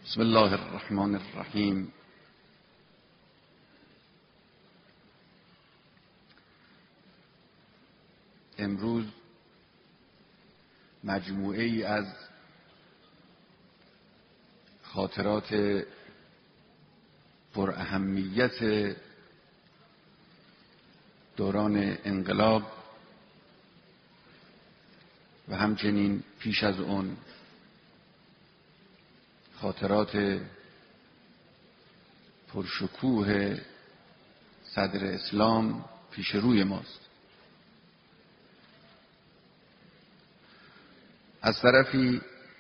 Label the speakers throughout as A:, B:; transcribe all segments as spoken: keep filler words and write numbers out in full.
A: بسم الله الرحمن الرحیم. امروز مجموعه ای از خاطرات پر اهمیت دوران انقلاب و همچنین پیش از اون خاطرات پرشکوه صدر اسلام پیش روی ماست. از طرفی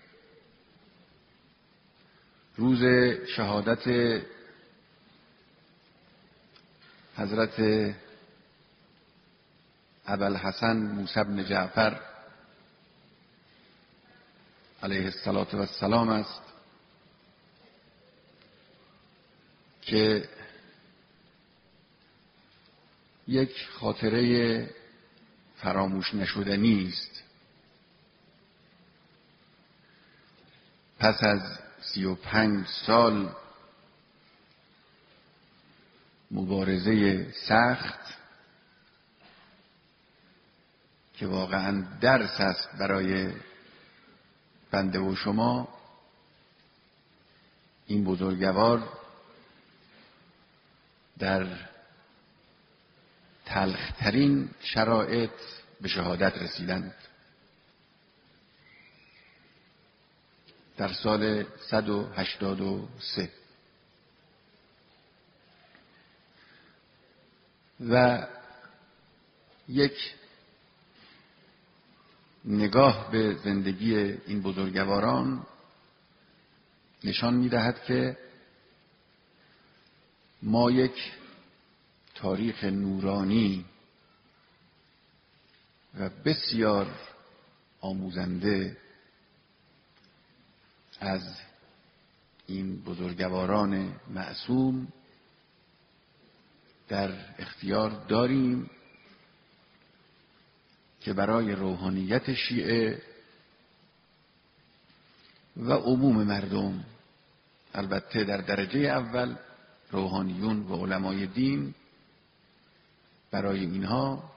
A: روز شهادت حضرت ابوالحسن موسی بن جعفر علیه الصلاة و السلام است که یک خاطره فراموش نشدنی است. پس از سی و پنج سال مبارزه سخت که واقعا درس است برای بنده و شما، این بزرگوار در تلخترین شرایط به شهادت رسیدند. در سال صد و هشتاد و سه و یک نگاه به زندگی این بزرگواران نشان می‌دهد که ما یک تاریخ نورانی و بسیار آموزنده از این بزرگواران معصوم در اختیار داریم که برای روحانیت شیعه و عموم مردم، البته در درجه اول روحانیون و علمای دین، برای اینها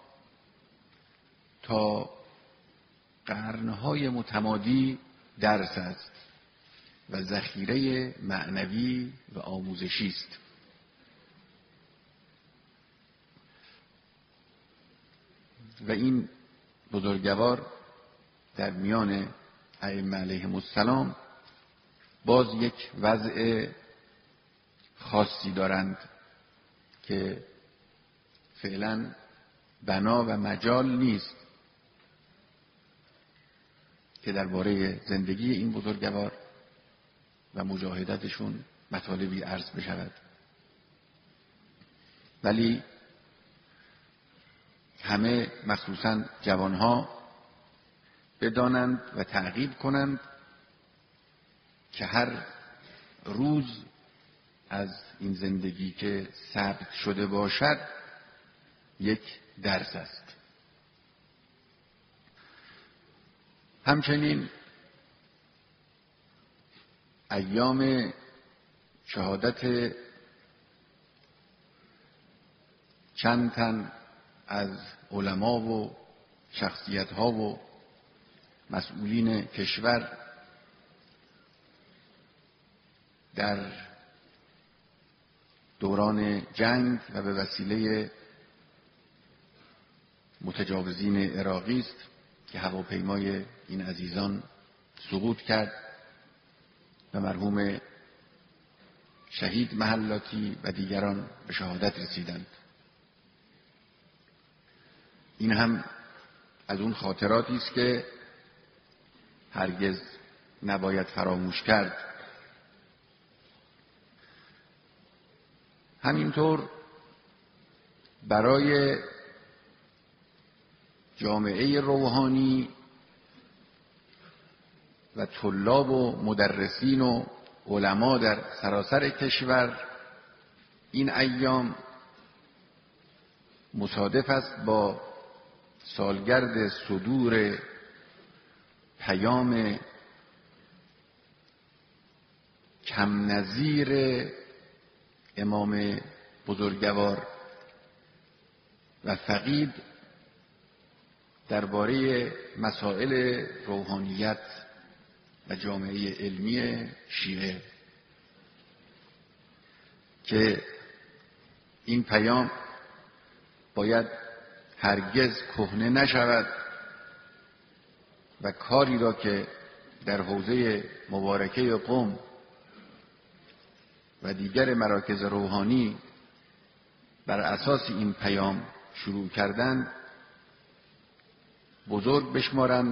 A: تا قرنهای متمادی درس است و ذخیره معنوی و آموزشی است. و این بزرگوار در میان ائمه علیهم السلام باز یک وضع خاصی دارند که فعلا بنا و مجال نیست که درباره زندگی این بزرگوار و مجاهدتشون مطالبی عرض بشود، ولی همه مخصوصاً جوانها بدانند و تعقیب کنند که هر روز از این زندگی که ثبت شده باشد یک درس است. همچنین ایام شهادت چند تن از علما و شخصیت‌ها و مسئولین کشور در دوران جنگ و به وسیله متجاوزین عراقی است که هواپیمای این عزیزان سقوط کرد و مرحوم شهید محلاتی و دیگران به شهادت رسیدند. این هم از اون خاطراتی است که هرگز نباید فراموش کرد. همینطور برای جامعه روحانی و طلاب و مدرسین و علما در سراسر کشور این ایام مصادف است با سالگرد صدور پیام هم نظیر امام بزرگوار و فقید درباره مسائل روحانیت و جامعه علمی شیعه که این پیام باید هرگز کهنه نشود و کاری را که در حوزه مبارکه قم و دیگر مراکز روحانی بر اساس این پیام شروع کردند بزرگ بشمارند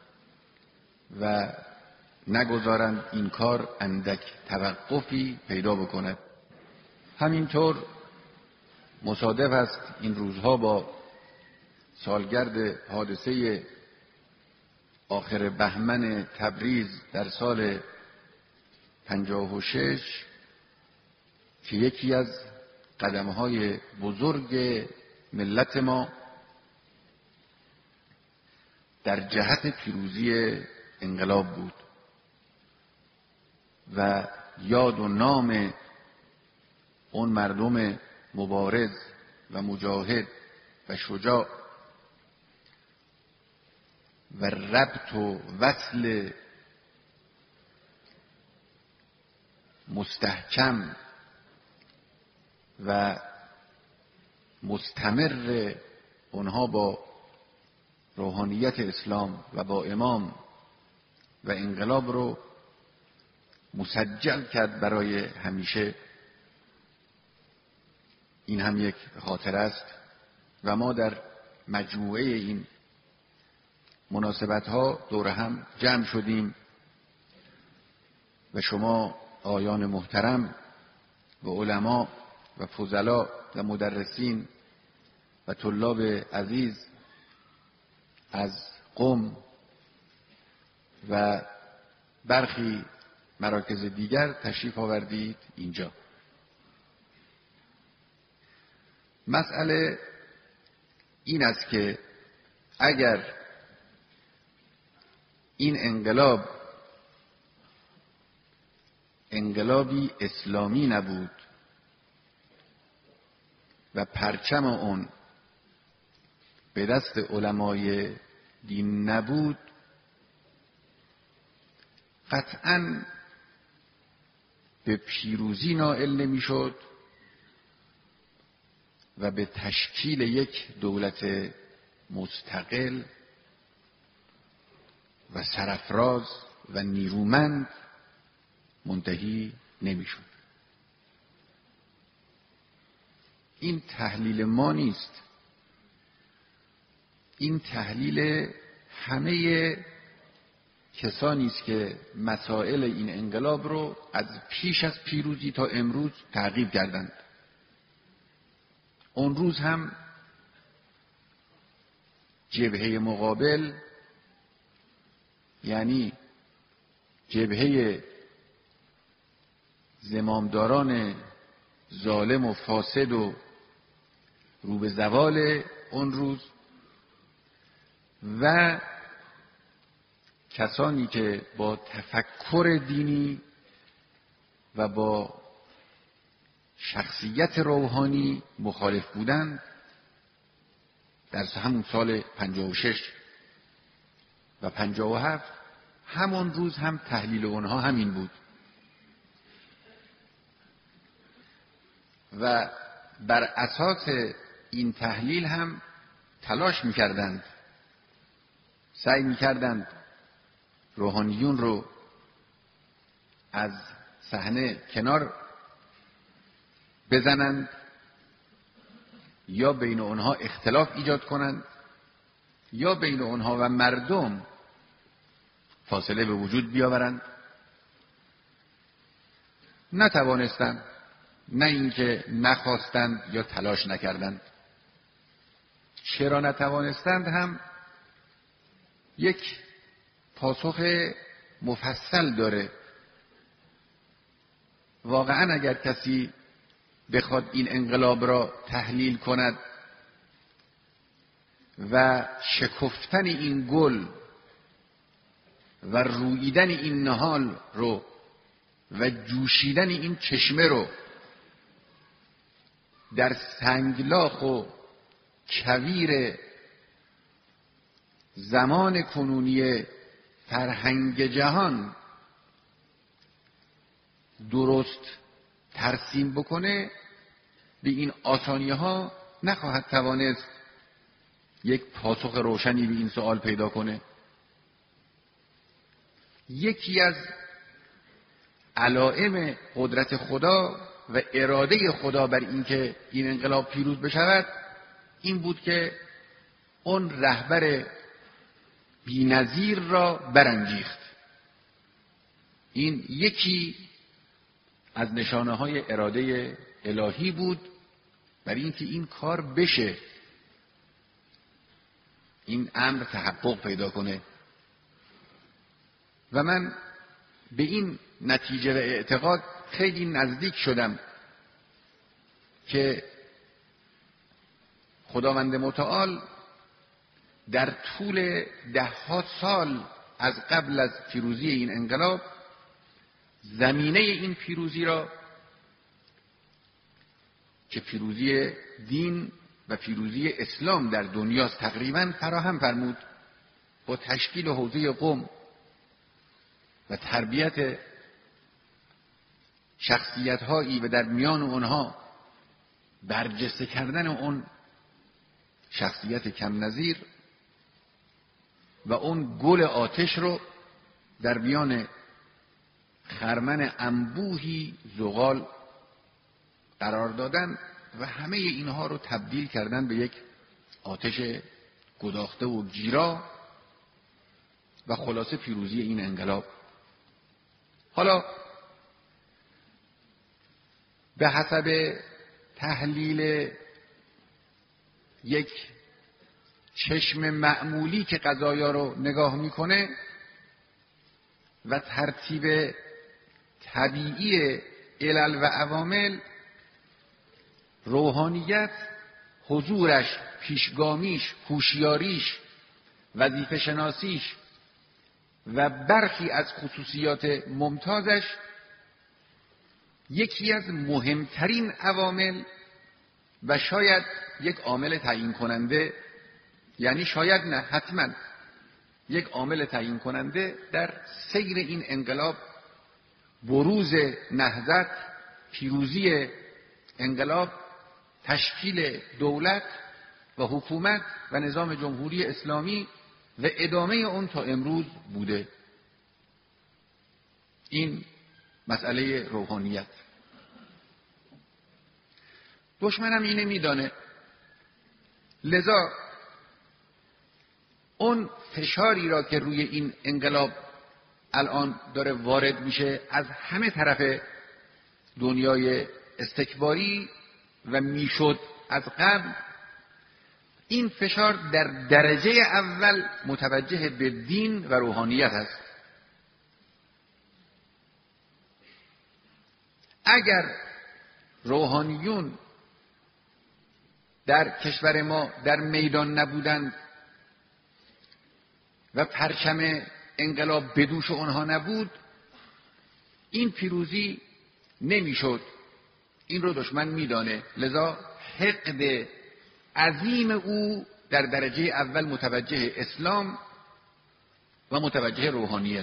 A: و نگذارند این کار اندک توقفی پیدا بکند. همینطور مصادف است این روزها با سالگرد حادثه آخر بهمن تبریز در سال پنجاه و شش که یکی از قدم‌های بزرگ ملت ما در جهت پیروزی انقلاب بود و یاد و نام اون مردم مبارز و مجاهد و شجاع و ربط و وصل مستحکم و مستمر اونها با روحانیت اسلام و با امام و انقلاب رو مسجل کرد برای همیشه. این هم یک خاطره است و ما در مجموعه این مناسبت ها دور هم جمع شدیم و شما آیان محترم و علما و فضلا و مدرسین و طلاب عزیز از قم و برخی مراکز دیگر تشریف آوردید اینجا. مسئله این است که اگر این انقلاب انقلابی اسلامی نبود و پرچم اون به دست علمای دین نبود، قطعاً به پیروزی نائل نمیشد و به تشکیل یک دولت مستقل و سرافراز و نیرومند منتهی نمیشد. این تحلیل ما نیست، این تحلیل همه کسانی است که مسائل این انقلاب رو از پیش از پیروزی تا امروز تعقیب کردند. اون روز هم جبهه مقابل، یعنی جبهه زمامداران ظالم و فاسد و رو به زوال اون روز و کسانی که با تفکر دینی و با شخصیت روحانی مخالف بودند، در همون سال پنجاه و شش و پنجاه و هفت همون روز هم تحلیل اونها همین بود و بر اساس این تحلیل هم تلاش میکردند، سعی میکردند روحانیون رو از صحنه کنار بزنند یا بین اونها اختلاف ایجاد کنند یا بین اونها و مردم فاصله به وجود بیاورند. نتوانستند، نه اینکه نخواستند یا تلاش نکردند. چرا نتوانستند هم یک پاسخ مفصل داره. واقعا اگر کسی بخواد این انقلاب را تحلیل کند و شکفتن این گل و رویدن این نهال رو و جوشیدن این چشمه رو در سنگلاخ و کویر زمان کنونی فرهنگ جهان درست ترسیم بکنه، به این آسانی ها نخواهد توانست یک پاسخ روشنی به این سوال پیدا کنه. یکی از علائم قدرت خدا و اراده خدا بر اینکه این انقلاب پیروز بشود این بود که اون رهبر بی‌نظیر را برانگیخت. این یکی از نشانه های اراده الهی بود برای اینکه این کار بشه، این امر تحقق پیدا کنه. و من به این نتیجه و اعتقاد خیلی نزدیک شدم که خداوند متعال در طول دهها سال از قبل از پیروزی این انقلاب زمینه این پیروزی را که پیروزی دین و پیروزی اسلام در دنیاست تقریبا فراهم فرمود، با تشکیل حوزه قم و تربیت شخصیت هایی و در میان اونها برجسته کردن اون شخصیت کم نظیر و اون گل آتش رو در میان خرمن انبوهی زغال قرار دادن و همه اینها رو تبدیل کردن به یک آتش گداخته و گیرا و خلاصه پیروزی این انقلاب. حالا به حسب تحلیل یک چشم معمولی که قضایا رو نگاه میکنه و ترتیب طبیعی علل و عوامل، روحانیت حضورش، پیشگامیش، هوشیاریش، وظیفه شناسیش و برخی از خصوصیات ممتازش یکی از مهمترین عوامل و شاید یک عامل تعیین کننده، یعنی شاید نه حتما یک عامل تعیین کننده در سیر این انقلاب، بروز نهضت، پیروزی انقلاب، تشکیل دولت و حکومت و نظام جمهوری اسلامی و ادامه اون تا امروز بوده. این مسئله روحانیت. دشمنم اینه میدانه، لذا اون فشاری را که روی این انقلاب الان داره وارد میشه از همه طرف دنیای استکباری و میشد از قبل، این فشار در درجه اول متوجه به دین و روحانیت است. اگر روحانیون در کشور ما در میدان نبودند و پرچم انقلاب به دوش آنها نبود، این پیروزی نمیشد. این رو دشمن میدانه، لذا حقد عظیم او در درجه اول متوجه اسلام و متوجه روحانیت.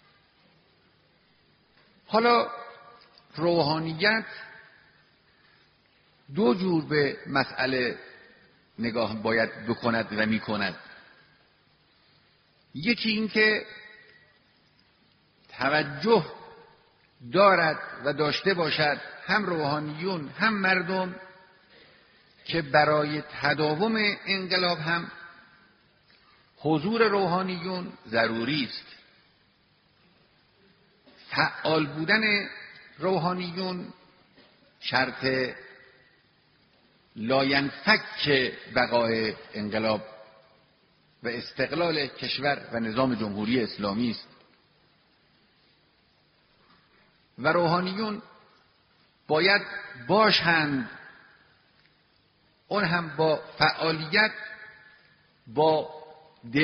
A: حالا روحانیت دو جور به مسئله نگاه باید بکند و میکند. یکی این که توجه دارد و داشته باشد هم روحانیون هم مردم که برای تداوم انقلاب هم حضور روحانیون ضروری است. فعال بودن روحانیون شرط لاینفک بقای انقلاب و استقلال کشور و نظام جمهوری اسلامی است. و روحانیون باید باشند، اون هم با فعالیت، با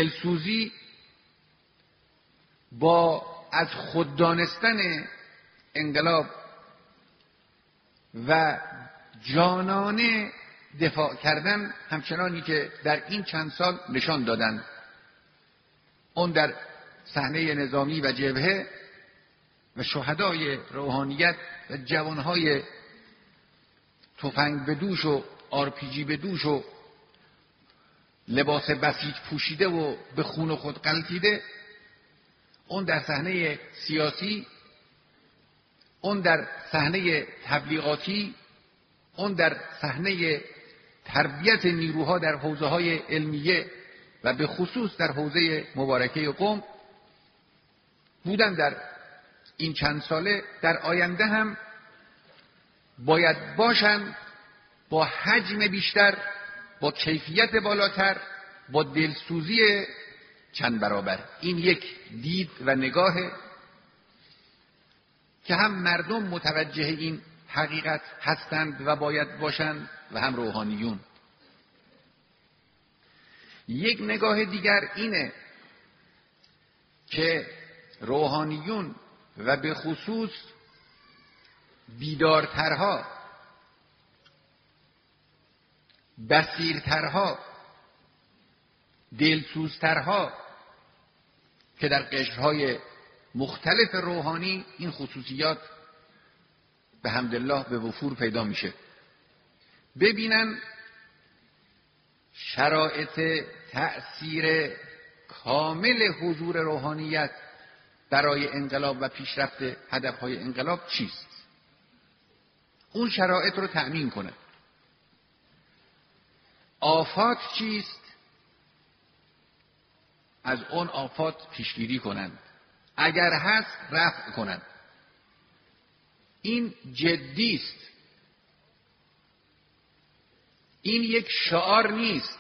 A: دلسوزی، با از خود دانستن انقلاب و جانانه دفاع کردن همچنانی که در این چند سال نشان دادن، اون در صحنه نظامی و جبهه و شهدای روحانیت و جوانهای تفنگ به دوش و آرپیجی به دوش و لباس بسیج پوشیده و به خون خود غلتیده، اون در صحنه سیاسی، اون در صحنه تبلیغاتی، اون در صحنه تربیت نیروها در حوزه‌های علمیه و به خصوص در حوزه مبارکه قم بودن. در این چند ساله در آینده هم باید باشند، با حجم بیشتر، با کیفیت بالاتر، با دلسوزی چند برابر. این یک دید و نگاهه که هم مردم متوجه این حقیقت هستند و باید باشند و هم روحانیون. یک نگاه دیگر اینه که روحانیون و به خصوص بیدارترها، بصیرترها، دلسوزترها که در قشرهای مختلف روحانی این خصوصیات به حمدالله به وفور پیدا میشه، ببینن شرایط تأثیر کامل حضور روحانیت برای انقلاب و پیشرفت هدفهای انقلاب چیست، اون شرایط رو تأمین کنه. آفات چیست، از اون آفات پیشگیری کنند، اگر هست رفع کنند. این جدی است، این یک شعار نیست،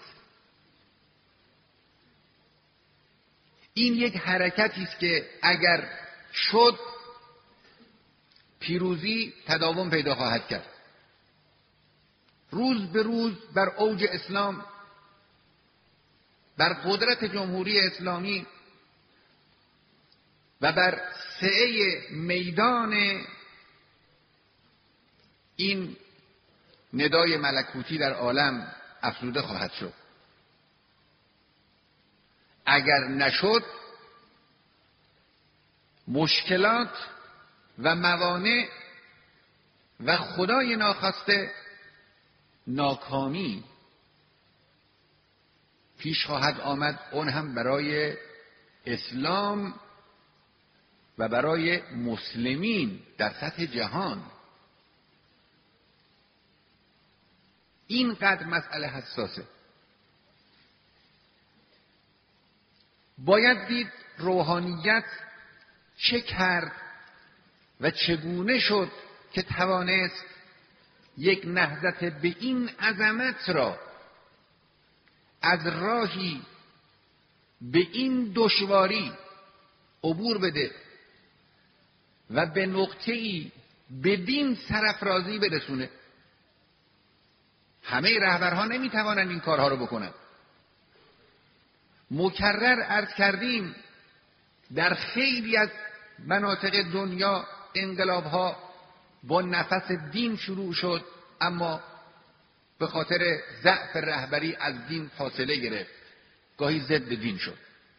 A: این یک حرکتی است که اگر شد پیروزی تداوم پیدا خواهد کرد. روز به روز بر اوج اسلام، بر قدرت جمهوری اسلامی و بر سعه میدان این ندای ملکوتی در عالم افزوده خواهد شد. اگر نشد مشکلات و موانع و خدای ناخواسته ناکامی پیش خواهد آمد، اون هم برای اسلام و برای مسلمین در سطح جهان. اینقدر مسئله حساسه. باید دید روحانیت چه کرد و چگونه شد که توانست یک نهضت به این عظمت را از راهی به این دشواری عبور بده و به نقطه‌ای بدین سرافرازی برسونه. همه رهبرها نمیتوانند این کارها رو بکنند. مکرر عرض کردیم در خیلی از مناطق دنیا انقلاب‌ها با نفس دین شروع شد، اما به خاطر ضعف رهبری از دین فاصله گرفت، گاهی ضد دین شد.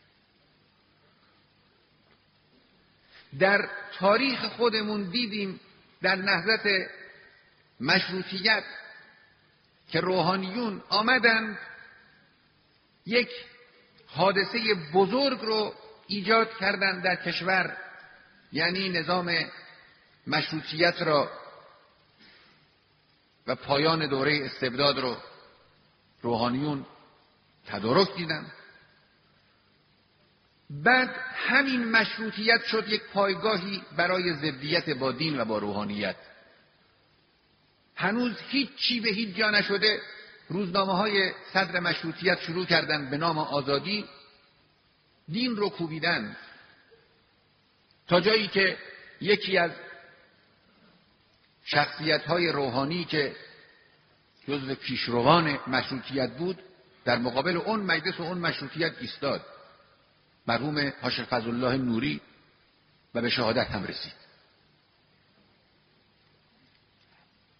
A: در تاریخ خودمون دیدیم در نهضت مشروطیت که روحانیون آمدند یک حادثه بزرگ رو ایجاد کردند در کشور، یعنی نظام مشروطیت را و پایان دوره استبداد رو روحانیون تدارک دیدند. بعد همین مشروطیت شد یک پایگاهی برای ضدیت با دین و با روحانیت. هنوز هیچ چی به هیچ جا نشده، روزنامه‌های صدر مشروطیت شروع کردند به نام آزادی دین رو کوبیدن، تا جایی که یکی از شخصیت‌های روحانی که جزو پیشروان مشروطیت بود در مقابل اون مجلس و اون مشروطیت ایستاد، مرحوم حاج فضل الله نوری، و به شهادت هم رسید.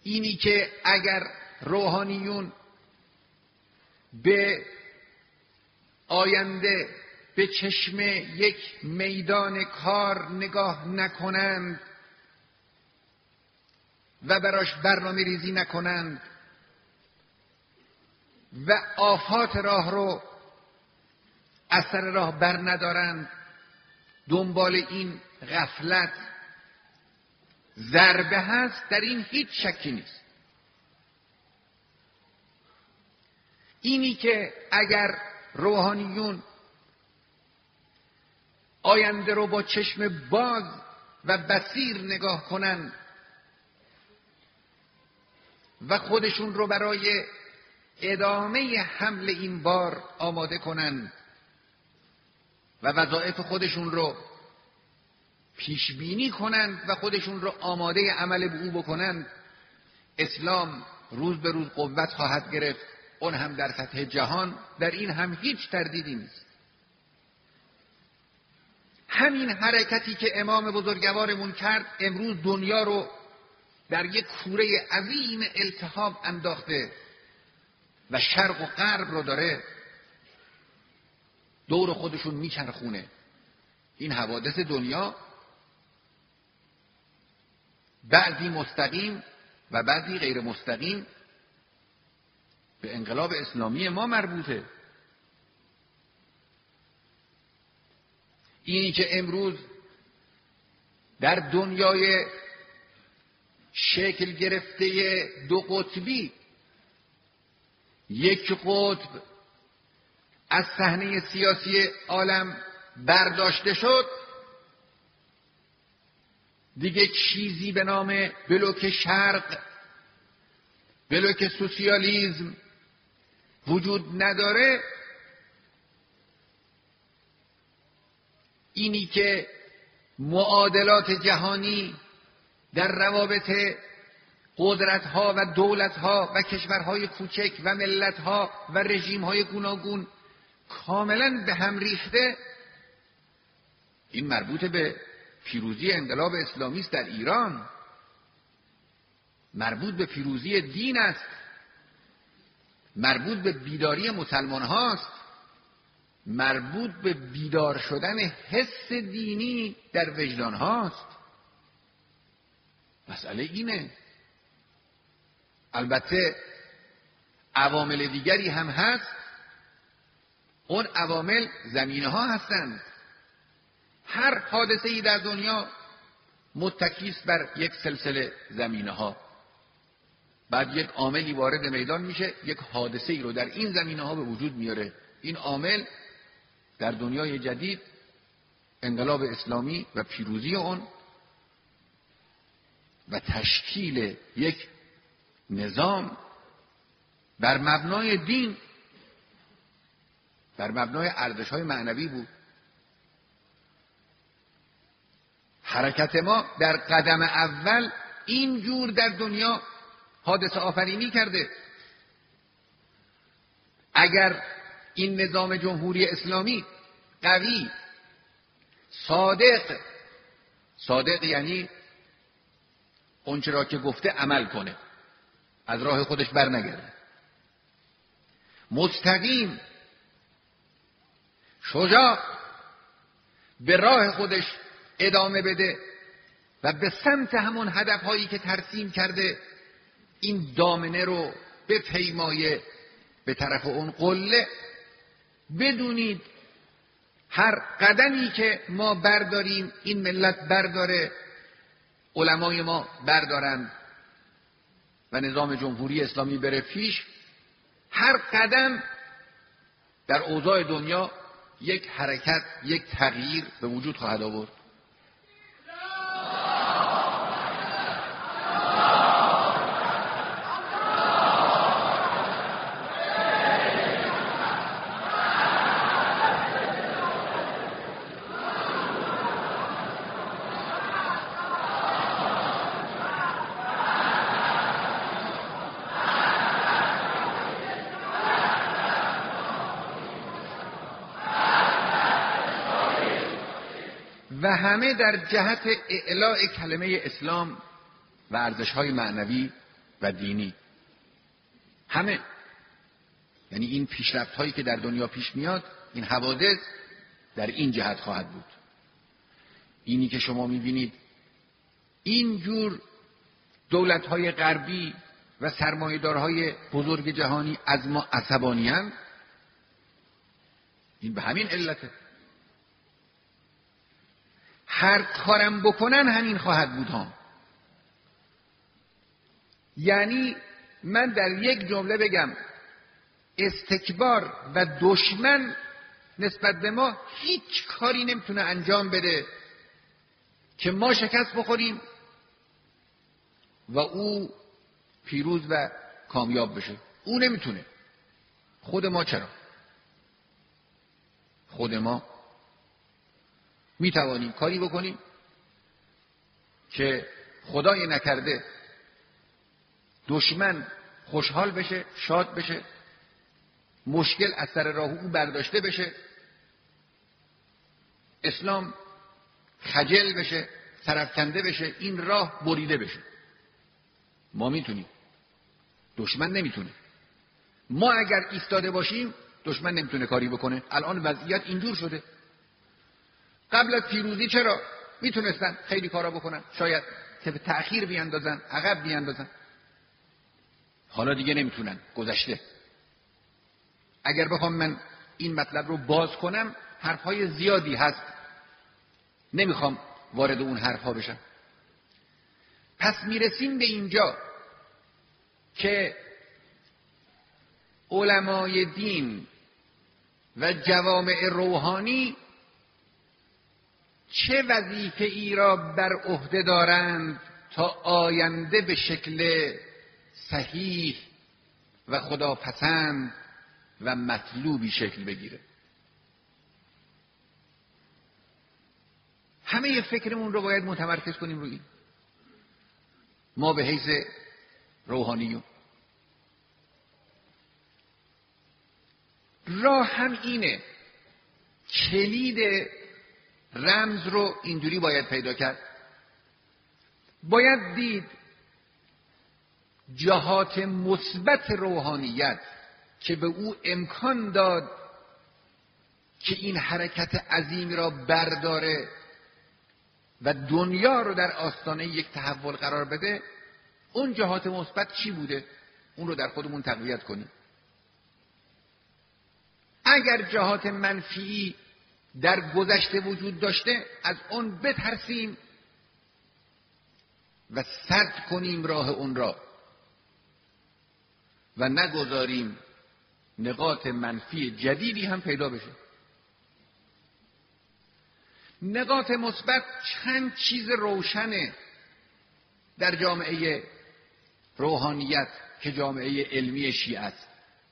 A: اینی که اگر روحانیون به آینده به چشم یک میدان کار نگاه نکنند و براش برنامه ریزی نکنند و آفات راه رو از سر راه بر ندارند، دنبال این غفلت ضربه هست، در این هیچ شکی نیست. اینی که اگر روحانیون آینده رو با چشم باز و بصیر نگاه کنن و خودشون رو برای ادامه حمل این بار آماده کنن و وظایف خودشون رو پیش بینی کنند و خودشون رو آماده عمل به او بکنند، اسلام روز به روز قوت خواهد گرفت، اون هم در سطح جهان. در این هم هیچ تردیدی نیست. همین حرکتی که امام بزرگوارمون کرد امروز دنیا رو در یک کوره عظیم التهاب انداخته و شرق و غرب رو داره دور خودشون میچرخونه. این حوادث دنیا بعضی مستقیم و بعضی غیر مستقیم به انقلاب اسلامی ما مربوطه. اینی که امروز در دنیای شکل گرفته دو قطبی یک قطب از صحنه سیاسی عالم برداشته شد، دیگه چیزی به نام بلوک شرق، بلوک سوسیالیسم وجود نداره. اینی که معادلات جهانی در روابط قدرت‌ها و دولت‌ها و کشورهای کوچک و ملت‌ها و رژیم‌های گوناگون کاملاً به هم ریخته، این مربوط به پیروزی انقلاب اسلامی است در ایران، مربوط به پیروزی دین است، مربوط به بیداری مسلمان هاست، مربوط به بیدار شدن حس دینی در وجدان هاست. مسئله اینه. البته عوامل دیگری هم هست، اون عوامل زمینه ها هستند. هر حادثه ای در دنیا متکی است بر یک سلسله زمینه ها. بعد یک عاملی وارد میدان میشه، یک حادثه ای رو در این زمینه ها به وجود میاره. این عامل در دنیای جدید انقلاب اسلامی و پیروزی اون و تشکیل یک نظام بر مبنای دین، بر مبنای ارزش‌های معنوی بود. حرکت ما در قدم اول اینجور در دنیا حادثه آفرینی کرده. اگر این نظام جمهوری اسلامی قوی، صادق، صادق یعنی اونچه را که گفته عمل کنه، از راه خودش بر نگرده، مستقیم، شجاع، به راه خودش ادامه بده و به سمت همون هدفهایی که ترسیم کرده این دامنه رو به پیمایه به طرف اون قله، بدونید هر قدمی که ما برداریم، این ملت برداره، علمای ما بردارن و نظام جمهوری اسلامی بره پیش، هر قدم در اوضاع دنیا یک حرکت، یک تغییر به وجود خواهد آورد. و همه در جهت اعلاء کلمه اسلام و ارزش‌های معنوی و دینی. همه. یعنی این پیشرفت هایی که در دنیا پیش میاد، این حوادث در این جهت خواهد بود. اینی که شما میبینید اینجور دولت های غربی و سرمایه‌دارهای بزرگ جهانی از ما عصبانی هستند، این به همین علته. هر کارم بکنن همین خواهد بود ها. یعنی من در یک جمله بگم استکبار و دشمن نسبت به ما هیچ کاری نمیتونه انجام بده که ما شکست بخوریم و او پیروز و کامیاب بشه. او نمیتونه. خود ما چرا؟ خود ما میتوانیم کاری بکنیم که خدای نکرده دشمن خوشحال بشه، شاد بشه، مشکل از سر راه او برداشته بشه، اسلام خجل بشه، سرفکنده بشه، این راه بریده بشه. ما میتونیم، دشمن نمیتونه. ما اگر ایستاده باشیم دشمن نمیتونه کاری بکنه. الان وضعیت اینجور شده. قبل از پیروزی چرا میتونستن خیلی کارا بکنن، شاید که به تأخیر بیاندازن، عقب بیاندازن. حالا دیگه نمیتونن، گذشته. اگر بخوام من این مطلب رو باز کنم حرفهای زیادی هست، نمیخوام وارد اون حرفها بشم. پس میرسیم به اینجا که علمای دین و جوامع روحانی چه وظیفه ای را بر عهده دارند تا آینده به شکل صحیح و خداپسند و مطلوبی شکل بگیره. همه فکرمون رو باید متمرکز کنیم روی این. ما به حیث روحانیون راه هم اینه. کلید رمز رو اینجوری باید پیدا کرد. باید دید جهات مثبت روحانیت که به او امکان داد که این حرکت عظیم را برداره و دنیا رو در آستانه یک تحول قرار بده. اون جهات مثبت چی بوده؟ اون رو در خودمون تقویت کنیم. اگر جهات منفی در گذشته وجود داشته از اون بترسیم و سد کنیم راه اون را و نگذاریم نقاط منفی جدیدی هم پیدا بشه. نقاط مثبت چند چیز روشنه در جامعه روحانیت که جامعه علمی شیعه است.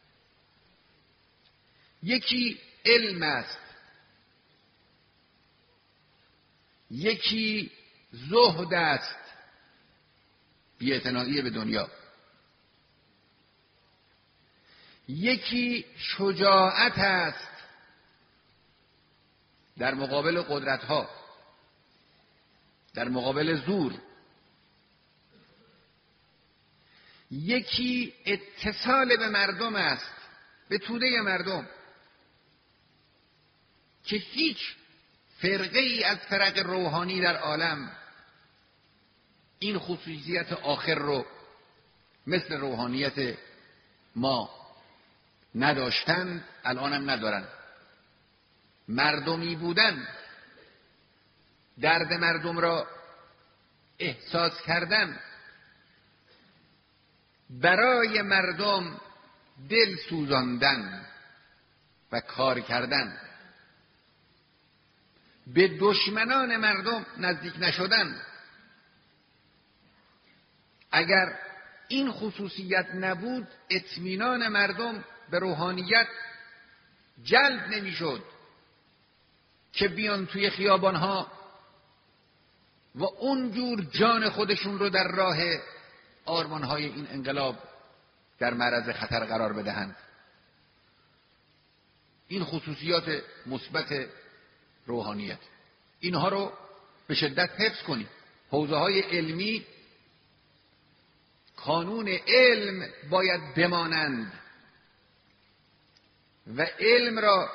A: یکی علم است، یکی زهد است، بی‌اعتنایی به دنیا، یکی شجاعت است در مقابل قدرت‌ها، در مقابل زور، یکی اتصال به مردم است، به توده مردم که هیچ فرقه ای از فرق روحانی در عالم این خصوصیت آخر رو مثل روحانیت ما نداشتند، الانم ندارن. مردمی بودن، درد مردم را احساس کردن، برای مردم دل سوزاندن و کار کردن، به دشمنان مردم نزدیک نشدن. اگر این خصوصیت نبود اطمینان مردم به روحانیت جلب نمیشد که بیان توی خیابانها و اونجور جان خودشون رو در راه آرمانهای این انقلاب در معرض خطر قرار بدهند. این خصوصیات مثبت روحانیت، اینها رو به شدت حفظ کنید. حوزه های علمی کانون علم باید بمانند و علم را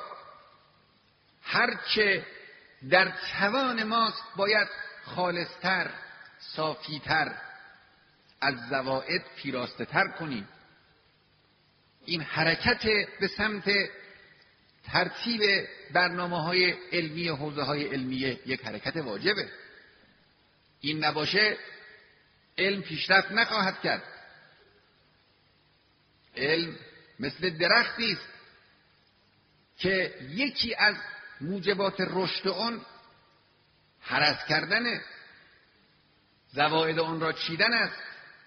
A: هرچه در توان ماست باید خالصتر، صافیتر، از زوائد پیراسته تر کنیم. این حرکت به سمت ترتیب برنامه‌های علمی و حوزه‌های علمیه یک حرکت واجبه. این نباشه علم پیشرفت نخواهد کرد. علم مثل درختی است که یکی از موجبات رشد آن هرس کردن، زوائد آن را چیدن است،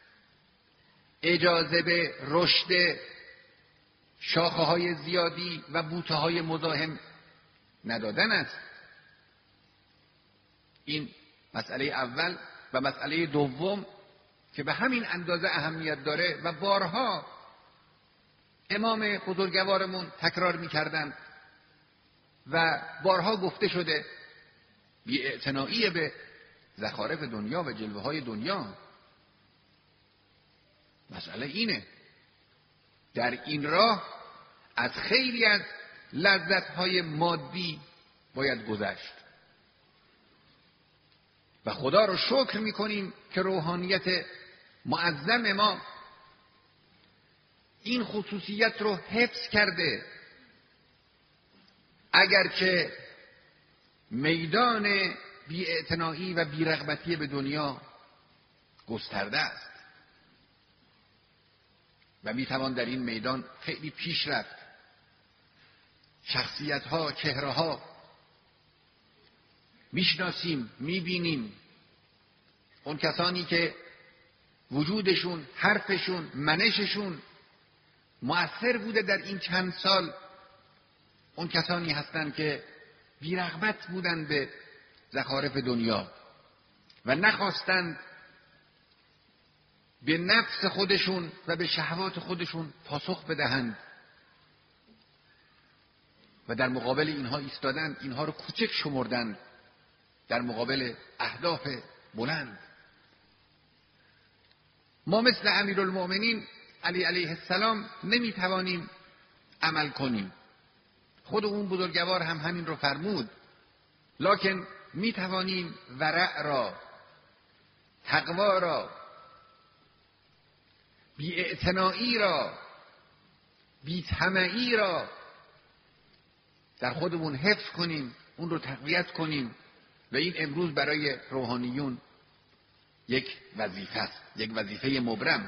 A: اجازه به رشد شاخه‌های زیادی و بوته‌های مزاحم ندادن است. این مسئله اول. و مسئله دوم که به همین اندازه اهمیت داره و بارها امام بزرگوارمون تکرار می‌کردند و بارها گفته شده، بی‌اعتنایی به زخارف دنیا و جلوه‌های دنیا. مسئله اینه، در این راه از خیلی از لذت‌های مادی باید گذشت و خدا رو شکر می‌کنیم که روحانیت معظم ما این خصوصیت رو حفظ کرده، اگرچه میدان بی‌اعتنایی و بی‌رغبتی به دنیا گسترده است و میتوان در این میدان خیلی پیش رفت. شخصیت‌ها، چهره‌ها میشناسیم، میبینیم، اون کسانی که وجودشون، حرفشون، منششون مؤثر بوده در این چند سال، اون کسانی هستند که بی‌رغبت بودند به زخارف دنیا و نخواستند به نفس خودشون و به شهوات خودشون پاسخ بدهند و در مقابل اینها ایستادند، اینها رو کوچک شمردند در مقابل اهداف بلند. ما مثل امیرالمؤمنین علی علیه السلام نمیتوانیم عمل کنیم. خود اون بزرگوار هم همین رو فرمود. لکن میتوانیم ورع را، تقوا را، بی‌اعتنایی را، بی‌طمعی را در خودمون حفظ کنیم، اون رو تقویت کنیم و این امروز برای روحانیون یک وظیفه است، یک وظیفه مبرم.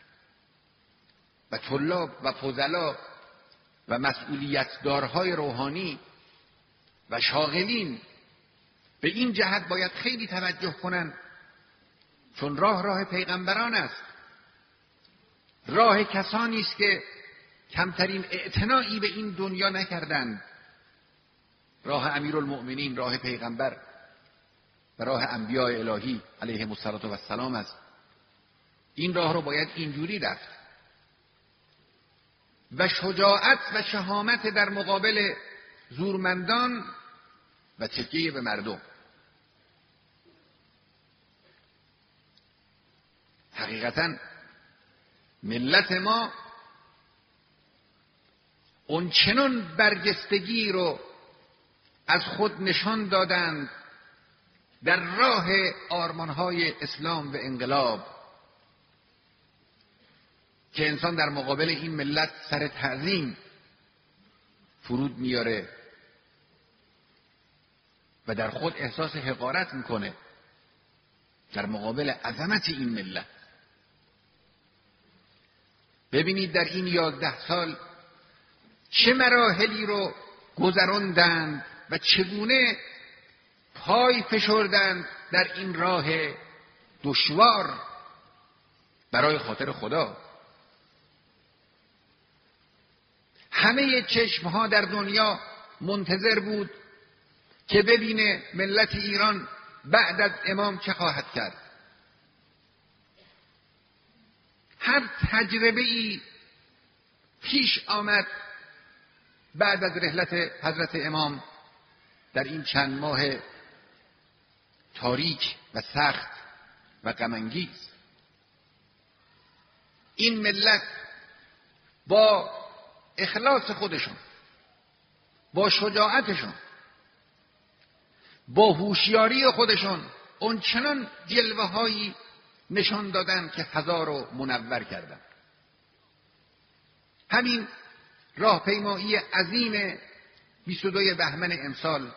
A: و طلاب و فضلا و مسئولیتدارهای روحانی و شاغلین به این جهت باید خیلی توجه کنند، چون راه راه پیغمبران است، راه کسانی است که کمترین اعتنایی به این دنیا نکردند. راه امیرالمؤمنین راه پیغمبر و راه انبیاء الهی علیهم السلام است. این راه رو باید اینجوری رفت و شجاعت و شهامت در مقابل زورمندان و تکیه به مردم. حقیقتاً ملت ما اون چنان برجستگی رو از خود نشان دادند در راه آرمانهای اسلام و انقلاب که انسان در مقابل این ملت سر تعظیم فرود میاره و در خود احساس حقارت میکنه در مقابل عظمت این ملت. ببینید در این یازده سال چه مراحلی رو گذراندند و چگونه پای فشردند در این راه دشوار برای خاطر خدا. همه چشمها در دنیا منتظر بود که ببینه ملت ایران بعد از امام چه خواهد کرد. هر تجربه ای پیش آمد بعد از رحلت حضرت امام در این چند ماه تاریک و سخت و غم انگیز. این ملت با اخلاص خودشون، با شجاعتشون، با هوشیاری خودشون اون چنان جلوه هایی نشان دادن که فضا رو منور کردن. همین راهپیمایی عظیم بیست و دوی بهمن امسال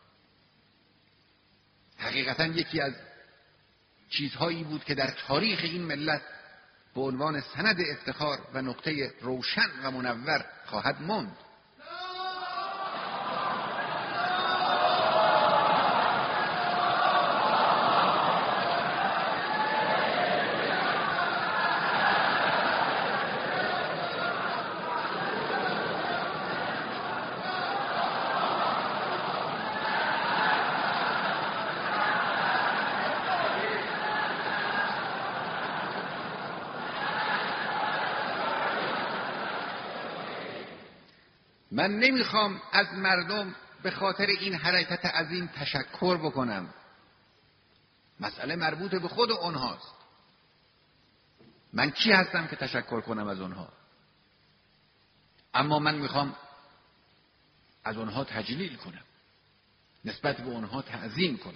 A: حقیقتا یکی از چیزهایی بود که در تاریخ این ملت به عنوان سند افتخار و نقطه روشن و منور خواهد ماند. من نمیخوام از مردم به خاطر این حرکت عظیم تشکر بکنم. مسئله مربوط به خود اونهاست. من کی هستم که تشکر کنم از اونها؟ اما من میخوام از اونها تجلیل کنم، نسبت به اونها تعظیم کنم.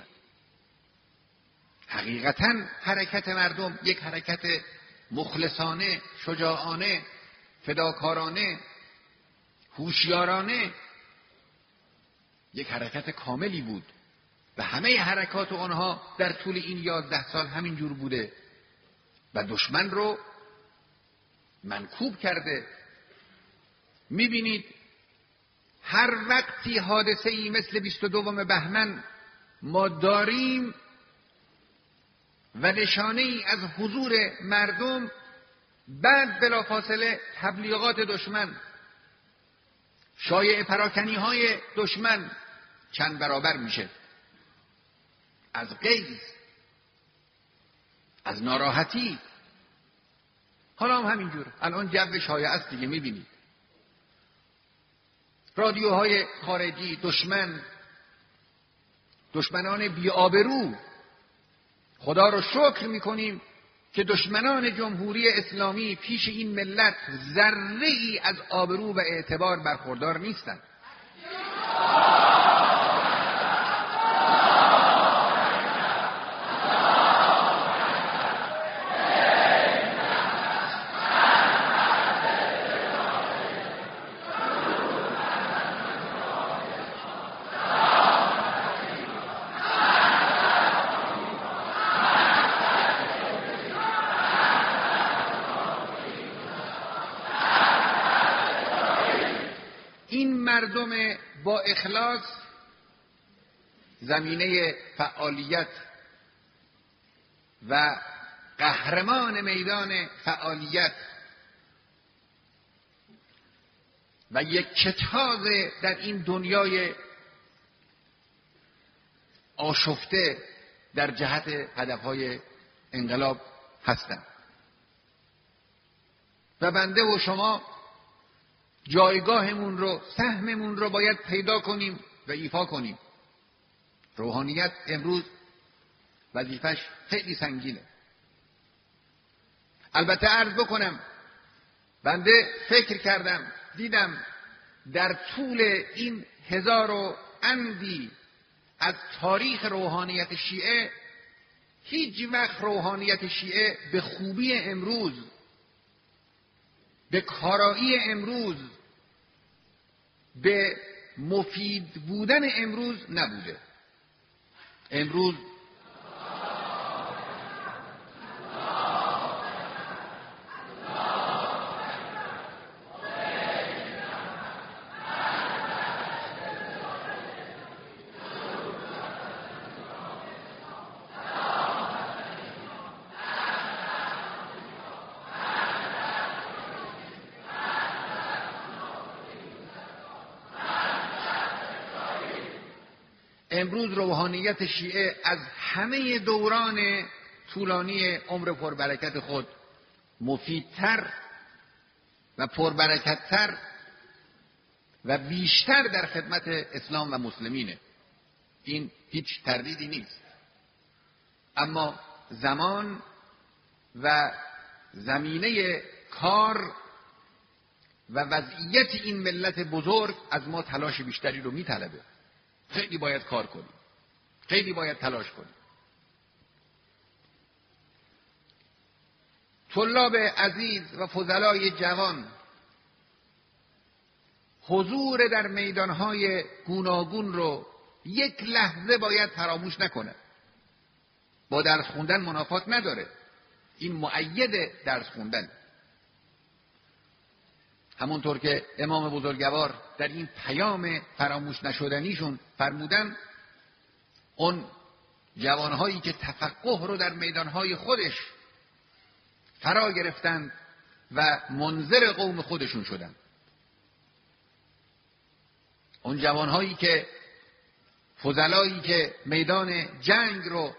A: حقیقتا حرکت مردم یک حرکت مخلصانه، شجاعانه، فداکارانه، هوشیارانه، یک حرکت کاملی بود و همه حرکات آنها در طول این یازده سال همین جور بوده و دشمن رو منکوب کرده. میبینید هر وقتی حادثه ای مثل بیست و دوم بهمن ما داریم و نشانه ای از حضور مردم، بعد بلافاصله تبلیغات دشمن، شایعه پراکنی های دشمن چند برابر میشه. از غیظ، از ناراحتی. حالا هم همینجور الان جو شایعه است دیگه. میبینید رادیوهای خارجی، دشمن، دشمنان بی‌آبرو. خدا رو شکر میکنیم که دشمنان جمهوری اسلامی پیش این ملت ذره ای از آبرو و اعتبار برخوردار نیستند. مردم با اخلاص زمینه فعالیت و قهرمان میدان فعالیت و یک کتاز در این دنیای آشفته در جهت هدفهای انقلاب هستند و بنده و شما جایگاهمون رو، سهممون رو باید پیدا کنیم و ایفا کنیم. روحانیت امروز وظیفش خیلی سنگینه. البته عرض بکنم بنده فکر کردم، دیدم در طول این هزار و اندی از تاریخ روحانیت شیعه هیچ وقت روحانیت شیعه به خوبی امروز، به کارایی امروز، به مفید بودن امروز نبوده. امروز امروز روحانیت شیعه از همه دوران طولانی عمر پربرکت خود مفیدتر و پربرکتتر و بیشتر در خدمت اسلام و مسلمینه. این هیچ تردیدی نیست. اما زمان و زمینه کار و وضعیت این ملت بزرگ از ما تلاش بیشتری رو میطلبه. خیلی باید کار کنیم، خیلی باید تلاش کنیم. طلاب عزیز و فضلای جوان حضور در میدانهای گوناگون رو یک لحظه باید فراموش نکنه. با درس خوندن منافات نداره، این مؤید درس خوندن. همونطور که امام بزرگوار در این پیام فراموش نشدنیشون فرمودن، اون جوانهایی که تفقه رو در میدانهای خودش فرا گرفتند و منذر قوم خودشون شدند، اون جوانهایی که فضلایی که میدان جنگ رو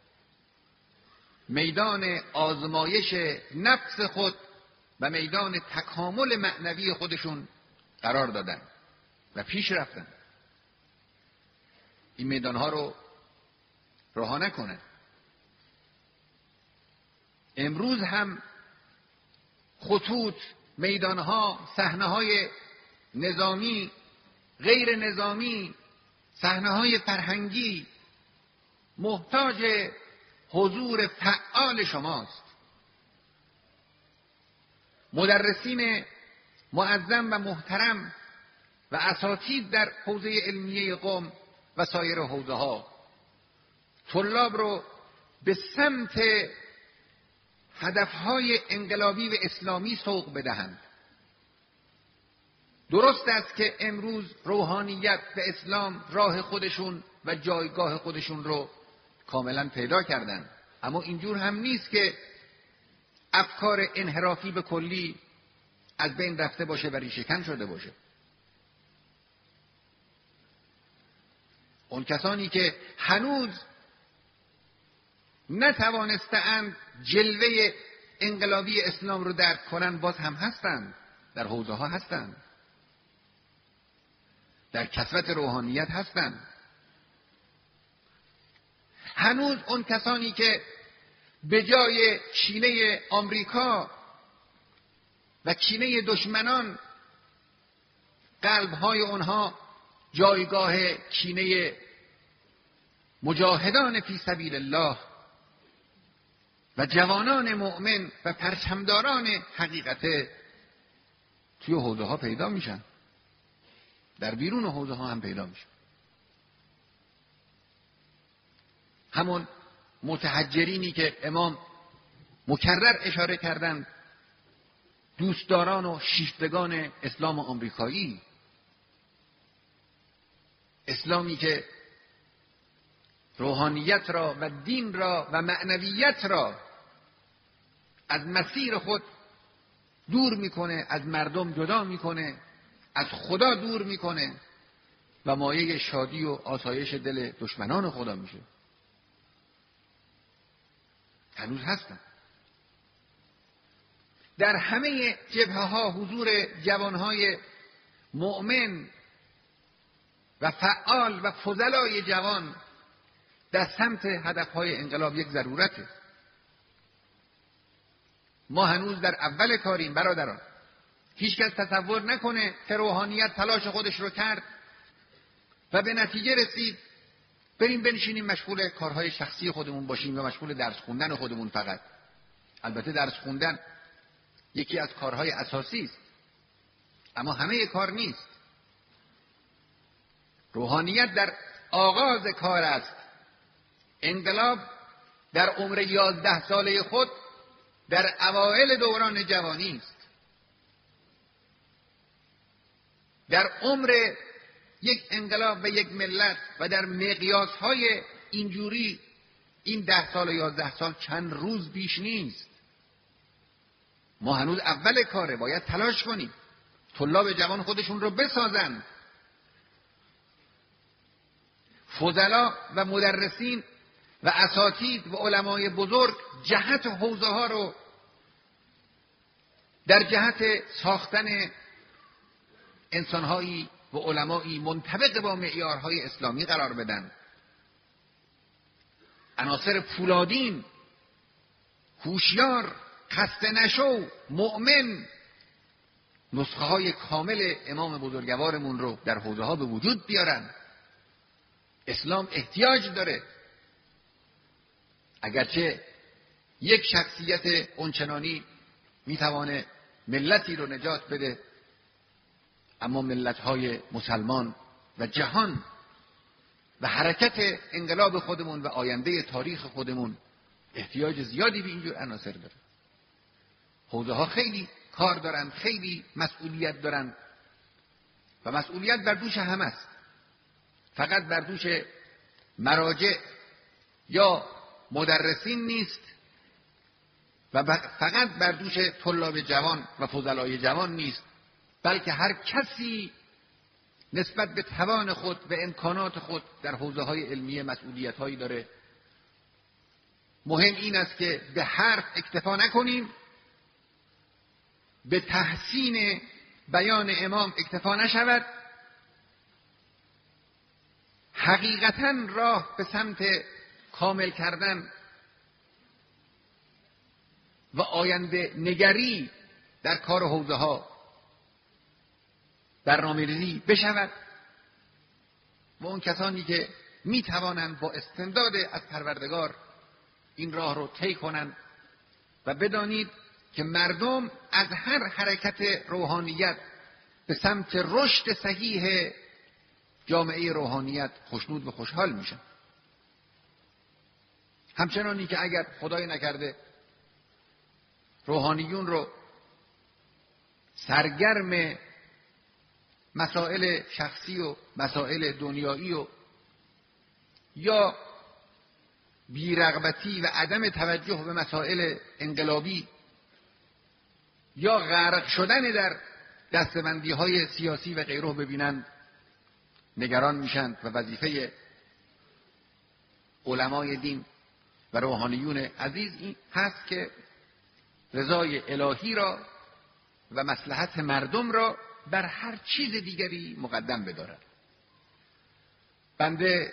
A: میدان آزمایش نفس خود و میدان تکامل معنوی خودشون قرار دادن و پیش رفتن، این میدانها رو رها نکنن. امروز هم خطوط، میدانها، صحنه‌های نظامی، غیر نظامی، صحنه‌های فرهنگی محتاج حضور فعال شماست. مدرسین معظم و محترم و اساتید در حوزه علمیه قم و سایر حوزه ها طلاب رو به سمت هدفهای انقلابی و اسلامی سوق بدهند. درست است که امروز روحانیت و اسلام راه خودشون و جایگاه خودشون رو کاملا پیدا کردن، اما اینجور هم نیست که افکار انحرافی به کلی از بین رفته باشه و ریشه‌کن شده باشه. اون کسانی که هنوز نتوانستند جلوه انقلابی اسلام رو درک کنن باز هم هستند، در حوزه ها هستند، در کثرت روحانیت هستند. هنوز اون کسانی که به جای کینه آمریکا و کینه دشمنان قلب‌های اونها جایگاه کینه مجاهدان فی سبیل الله و جوانان مؤمن و پرچمداران حقیقت توی حوزه ها پیدا میشن، در بیرون حوزه ها هم پیدا میشن. همون متحجرینی که امام مکرر اشاره کردند، دوستداران و شیفتگان اسلام آمریکایی، اسلامی که روحانیت را و دین را و معنویت را از مسیر خود دور میکنه، از مردم جدا میکنه، از خدا دور میکنه و مایه شادی و آسایش دل دشمنان خدا میشه. هنوز هستن. در همه جبهه ها حضور جوانهای مؤمن و فعال و فضلای جوان در سمت هدفهای انقلاب یک ضرورته. ما هنوز در اول کاریم برادران. هیچ کس تصور نکنه که روحانیت تلاش خودش رو کرد و به نتیجه رسید بریم بنشینیم مشغول کارهای شخصی خودمون باشیم و مشغول درس خوندن خودمون فقط. البته درس خوندن یکی از کارهای اساسی است، اما همه کار نیست. روحانیت در آغاز کار است. انقلاب در عمر یازده ساله خود در اوائل دوران جوانی است. در عمر یک انقلاب و یک ملت و در مقیاس‌های اینجوری این ده سال و یازده سال چند روز بیش نیست. ما هنوز اول کاره، باید تلاش کنیم. طلاب جوان خودشون رو بسازن. فضلا و مدرسین و اساتید و علمای بزرگ جهت حوزه ها رو در جهت ساختن انسانهایی و علمایی منطبق با معیارهای اسلامی قرار بدن. عناصر فولادین، هوشیار خسته نشو مؤمن نسخه های کامل امام بزرگوارمون رو در حوزه ها به وجود بیارن. اسلام احتیاج داره، اگرچه یک شخصیت اونچنانی میتوانه ملتی رو نجات بده، اما ملت‌های مسلمان و جهان و حرکت انقلاب خودمون و آینده تاریخ خودمون احتیاج زیادی به اینجور عناصر داره. حوزه ها خیلی کار دارن، خیلی مسئولیت دارن و مسئولیت بر دوش همه است. فقط بر دوش مراجع یا مدرسین نیست و فقط بر دوش طلاب جوان و فضلای جوان نیست، بلکه هر کسی نسبت به توان خود و امکانات خود در حوزه های علمیه مسئولیت هایی داره. مهم این است که به حرف اکتفا نکنیم، به تحسین بیان امام اکتفا نشود، حقیقتاً راه به سمت کامل کردن و آینده نگری در کار حوزه ها برنامه‌ریزی بشود و اون کسانی که می توانند با استمداد از پروردگار این راه رو طی کنند و بدانید که مردم از هر حرکت روحانیت به سمت رشد صحیح جامعه روحانیت خوشنود و خوشحال میشن. همچنانی که اگر خدای نکرده روحانیون رو سرگرم مسائل شخصی و مسائل دنیایی و یا بی‌رغبتی و عدم توجه به مسائل انقلابی یا غرق شدن در دستبندی‌های سیاسی و غیره ببینند، نگران میشند و وظیفه علمای دین و روحانیون عزیز این هست که رضای الهی را و مصلحت مردم را بر هر چیز دیگری مقدم بدارد. بنده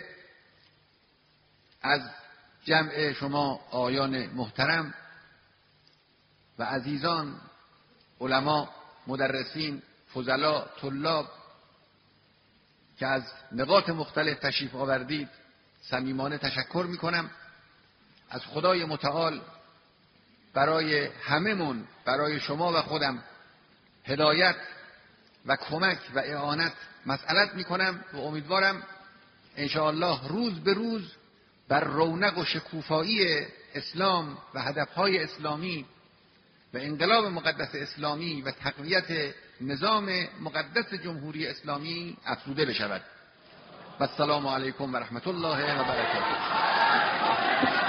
A: از جمع شما آیان محترم و عزیزان، علما، مدرسین، فضلا، طلاب که از نقاط مختلف تشریف آوردید صمیمانه تشکر میکنم. از خدای متعال برای هممون، برای شما و خودم هدایت و کمک و اعانت مسئلت میکنم و امیدوارم انشاءالله روز به روز بر رونق و شکوفایی اسلام و هدفهای اسلامی و انقلاب مقدس اسلامی و تقویت نظام مقدس جمهوری اسلامی افزوده بشود. و السلام علیکم و رحمت الله و برکاته.